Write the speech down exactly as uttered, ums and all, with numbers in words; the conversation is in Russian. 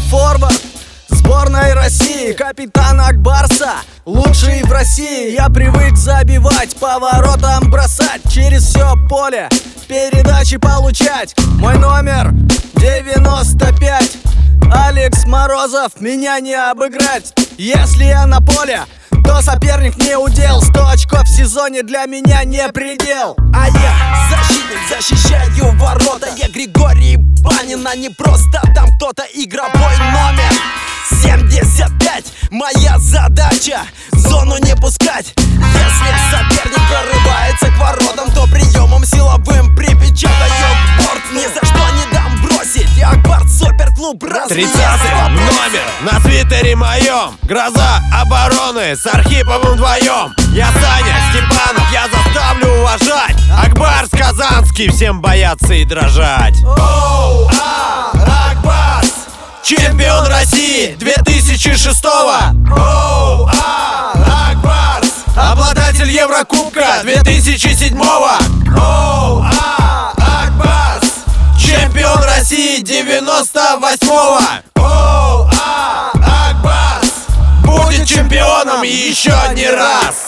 форвард сборной России, капитан Акбарса, лучший в России. Я привык забивать, поворотом бросать, через все поле передачи получать. Мой номер девяносто пять. Алекс Морозов, меня не обыграть. Если я на поле, то соперник не удел. Сто очков в сезоне для меня не предел. А я защитник, защищаю ворота. Я Григорий Банин, а не просто там кто-то. Игровой номер семьдесят пять. Моя задача зону не пускать. Если соперник прорывается к воротам, то приемом силовым припечатаю борт. Ни за что не дам бросить. Акбарс суперклуб раз. Тридцатый номер на твиттере моем. Гроза обороны с Архиповым вдвоем. Я Саня Степанов, я заставлю уважать. Акбарс Казанский, всем бояться и дрожать. Оу, а, Акбарс, Чемпион России две тысячи шестого. оу, а, Акбарс, Обладатель Еврокубка две тысячи седьмого. оу, а, Акбарс, Чемпион России девяносто восьмого. оу, а, Акбарс, Будет чемпионом еще не раз.